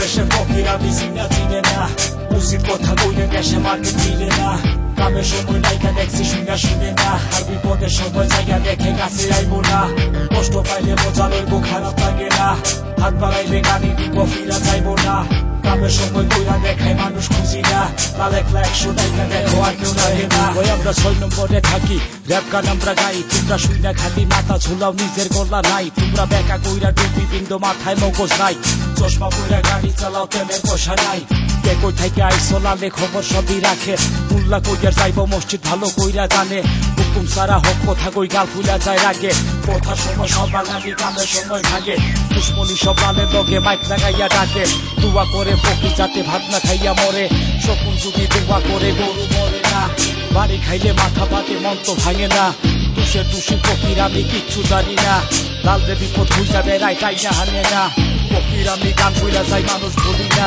ছদ্মবেশে ফকিরা বিসিনা চিনে না, উচিত কথা কইলে দেশে মার্কে মিলে না। কামের সময় নাইকা দেখছি শুনে শুনে না, আর বিপদের সময় জায়গা দেখে কাছে আইবো না। কষ্ট পাইলে বোঝা লইব খারাপ লাগে না, হাত বাড়াইলে গানি দিব ফিরা যাইবো না। কামের সময় কইরা দেখায় মানুষ খুঁজি না, তাহলে একলা 100 টাকা দেখো আর কেউ লাগে না। ওই আমরা 6 নম্বরে থাকি, র‍্যাপ গান আমরা গাই, তোমরা শুইনা খালি মাথা ঝুলাও নিজের গলা নাই। তোমরা বেকা কইরা টুপি বিন্দু মাথায় মগজ নাই, চশমা পইরা গাড়ি চালাও তেলের পয়সা নাই। কে কই থেকে আইসো লালে খবর সবই রাখে, মুল্লা কইয়ার যাইব মসজিদ ভালো কইরা জানে। হুকুম সারা হক কথা কই গাল ফুলা যায় রাগে, কথার সময় সবার লাগে কামের সময় ভাগে। দুশ্মনী সব লালের লগে মাইক লাগাইয়া ডাকে, দুয়া করে ফকির যাতে ভাত না খাইয়া মরে। শকুন যদি দুয়া করে গরু মরে না, বাড়ি খাইলে মাথা পাতে মন তো ভাঙে না। তুষে তুষি ফকির আমি কিচ্ছু জানি না, লালরে বিপদ খুঁজা বেড়াই তাই না হানে না। ফকির আমি গান কইরা যাই মানুষ বলি না,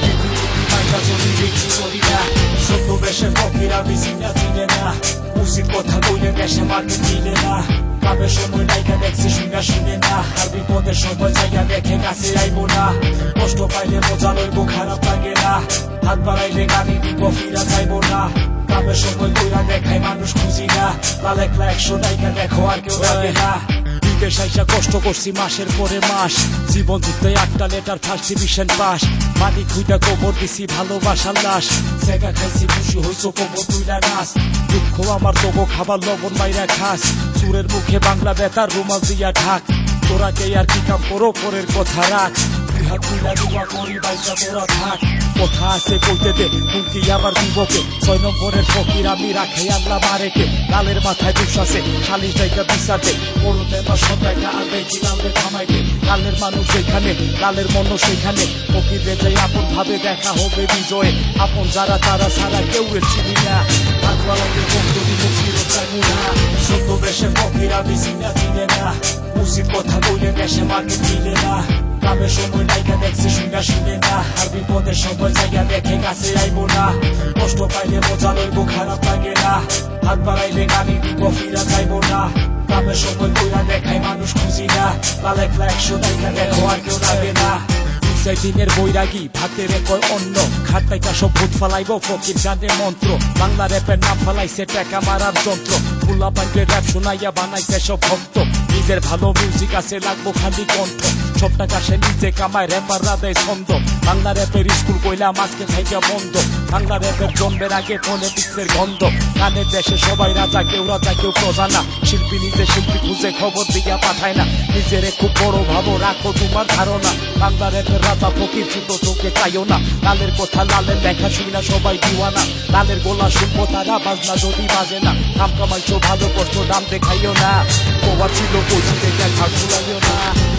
ছদ্মবেশে ফকিরা বিসিনা চিনে না, উচিত কথা কইলে দেশে মার্কে মিলে না। কামের সময় নাইকা দেখছি শুনে শুনে না, আর বিপদের সময় জায়গা দেখে কাছে আইবো না। কষ্ট পাইলে বোঝা লইব খারাপ লাগে না, হাত বাড়াইলে গানি দিব ফিরা যাইবো না। কামের সময় কইরা দেখায় মানুষ খুঁজি না, তাহলে একলা 100 টাকা দেখো আর কেউ লাগে না। বিদেশ আইসা কষ্ট করছি মাসের পরে মাস, জীবন যুদ্ধে 8টা লেটার ফার্স্ট ডিভিশন পাস। মাটি খুঁজা কবর দিছি ভালোবাসার লাশ, জায়গা খাইছি খুশি হইছো কবর তুইলা নাচ। দুঃখ আমার তোগো খাবার লবণ মাইরা খাস, চুরের মুখে বাংলা বেতার রুমাল দিয়া ঢাক। তোরা কে আর কি কাম করো পরের কথা রাখ, দুই হাত তুইলা দুয়া করি বাইসা তোরা থাক। কথা আছে কইতে দে হুমকি আবার দিবকে, 6 নম্বরের ফকির আমি রাখে আল্লাহ মারেকে। লালের মাথায় দুষ আছে খালি জায়গা বিচারতে, বড় দেবা সদাইটা আগে কি লালে থামাইতে। লালের মানুষ যেখানে লালের মন সেখানে, ফকির রেজাই আপন ভাবে দেখা হবে বিজয়ে। আপন যারা তারা ছাড়া কেউ চিনি না, ছদ্মবেশে ফকিরা বিসিনা চিনে না, উচিত কথা কইলে দেশে মার্কে মিলে না। কামের সময় নাইকা দেখছি শুনে শুনে না, আর বিপদের সময় জায়গা দেখে কাছে আইবো না। কষ্ট পাইলে বোঝা লইব খারাপ লাগে না, হাত বাড়াইলে গানি দিব ফিরা যাইবো না। কামের সময় কইরা দেখায় মানুষ খুঁজি না, তাহলে একলা 100 টাকা দেখো আর কেউ লাগে না। দিনের বৈরাগী ভাতের কয় অন্য, খাটাইকা সব ভূত ফালাইব ফকির গানের মন্ত্র। বাংলা র্যাপের নাম ফালাইছে টাকা মারার যন্ত্র, পুলা পাইপের র্যাপ শোনাইয়া বানাইছে সব ভক্ত। নিজের ভালো মিউজিক আছে লাগবো খালি কণ্ঠ, সব টাকা সে নিজে কামায় র্যাপাররা দেয় ছন্দ। বাংলা র্যাপের স্কুল কইলা মাঝকে থাইকা বন্ধ, বাংলা র্যাপের জন্মের আগে পলিটিক্সের গন্ধ। গানের দেশে সবাই রাজা কেউ প্রজা না, শিল্পী নিজে শিল্পী খুঁজে খবর দিয়া পাঠায় না। নিজেরে খুব বড় ভাবো রাখো তোমার ধারণা, বাংলা র্যাপের রাজা ফকির ছোট চোখে চাইও না। লালের কথা লালের লেখা শুনি না সবাই দিওয়ানা, লালের গোলা শুনবো তারা বাজনা যদি বাজে না। নাম কামাইছো ভালো করছো নাম দেখাইও না, তোমার ছিল পৌঁছিতে দেখা ভুলাইও না।